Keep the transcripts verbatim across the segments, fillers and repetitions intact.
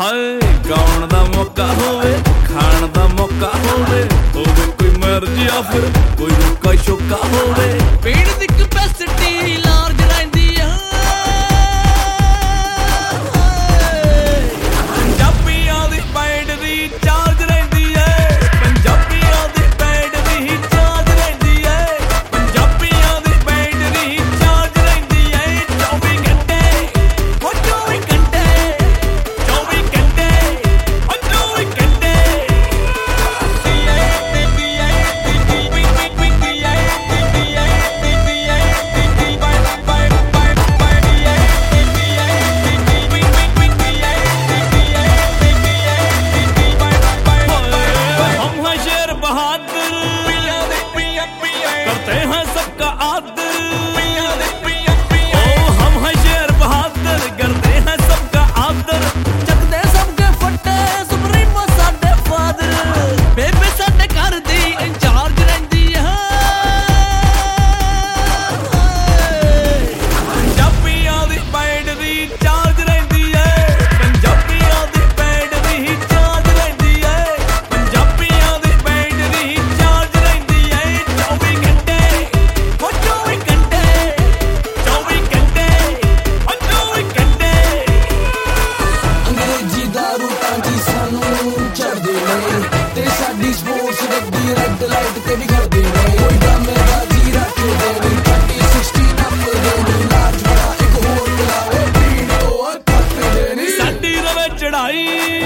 ਹਾਏ ਗਾਉਣ ਦਾ ਮੌਕਾ ਹੋਵੇ, ਖਾਣ ਦਾ ਮੌਕਾ ਹੋਵੇ, ਹੋਵੇ ਕੋਈ ਮਰਜ਼ੀ ਆ ਫਿਰ ਕੋਈ ਰੁਕਾ ਛੋਕਾ ਹੋਵੇ। ਪੀਣ ਦੀ ਕਪੈਸਿਟੀ ਲਾਰਜ ਰਹਿੰਦੀ ਆ, ਪੰਜਾਬੀਆਂ ਦੀ ਬੈਂਡ ਦੀ ਚਾਰਜ ਰਹਿੰਦੀ ਏ, ਪੰਜਾਬੀਆਂ ਦੀ ਬੈਂਡ ਦੀ ਚਾਰਜ ਰਹਿੰਦੀ ਏ, ਪੰਜਾਬੀਆਂ ਦੀ ਬੈਂਡ ਦੀ ਚਾਰਜ ਰਹਿੰਦੀ ਏ। ਚੌਵੀ ਘੰਟੇ ਉਹ ਚੌਵੀ ਘੰਟੇ ਚੌਵੀ ਘੰਟੇ ਉਹ ਚੌਵੀ ਘੰਟੇ करते हैं सबका आदर, ओ हम हैं शेर बहादुर, करते हैं सबका आदर। ਚੱਕਦੇ ਸਭ ਕੇ ਫੱਟੇ ਸੁਪਰੀਮੋ ਸਾਡੇ ਫਾਦਰ, ਬੇਬੇ ਸਾਡੇ ਘਰ ਦੀ ਇੰਚਾਰਜ ਰਹਿੰਦੀ ਆ। ਪੰਜਾਬੀਆਂ ਦੀ ਬੈਂਡ ਦੀ ਚਾਰਜ ਰਹਿੰਦੀ ਏ, ਪੰਜਾਬੀਆਂ ਦੀ ਬੈਂਡ ਦੀ ਚਾਰਜ ਰਹਿੰਦੀ ਏ, ਪੰਜਾਬੀਆਂ ਦੀ ਬੈਂਡ ਦੀ ਚਾਰਜ ਰਹਿੰਦੀ ਏ। ਚੌਵੀ ਘੰਟੇ ਉਹ ਚੌਵੀ ਘੰਟੇ ਚੌਵੀ ਘੰਟੇ ਉਹ ਚੌਵੀ ਘੰਟੇ ਅੰਗਰੇਜ਼ੀ ਦਾਰੂ ਟਾਂਗੀ ਸਾਨੂੰ ਚੜਦੇ ਨੇ, ਤੇ ਸਾਡੀ ਸਪੋਰਟਸ ਗੱਡੀ ਰੈੱਡ ਲਾਈਟ ਤੇ ਵੀ ਖੜਦੇ ਨੇ। ਕੋਈ ਡਰਾਮੇਬਾਜ਼ੀ ਰੱਖਦੇ ਨੀ, ਥਰਟੀ ਸਿਕਸਟੀ ਨੱਪਦੇ ਨੀ, ਲਾਰਜ ਬੜਾ ਇੱਕ ਹੋਰ ਬੁਲਾਵੇ ਪੀਣ ਤੋਂ ਥੱਕਦੇ ਨੀ। ਸਾਡੀ ਰਵੇ ਚੜਾਈ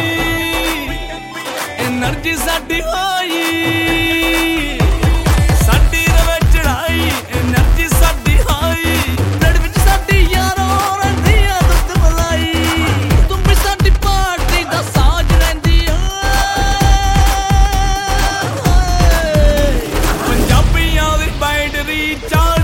એનર્ਜੀ ਸਾਡੀ ਹੋਈ, ਸਾਡੀ ਰਵੇ ਚੜਾਈ એનર્ਜੀ ਸਾਡੀ ਹੋਈ। ਬਲੱਡ ਵਿੱਚ ਸਾਡੀ ਯਾਰੋ ਰਹਿੰਦੀ ਆ ਦੁੱਧ ਮਲਾਈ, ਤੂੰ ਵੀ ਸਾਡੀ ਪਾਰਟੀ ਦਾ ਸਾਜ ਰਹਿੰਦੀ ਆ। ਪੰਜਾਬੀਆਂ ਦੀ ਬੈਂਡ ਦੀ ਚਾਰ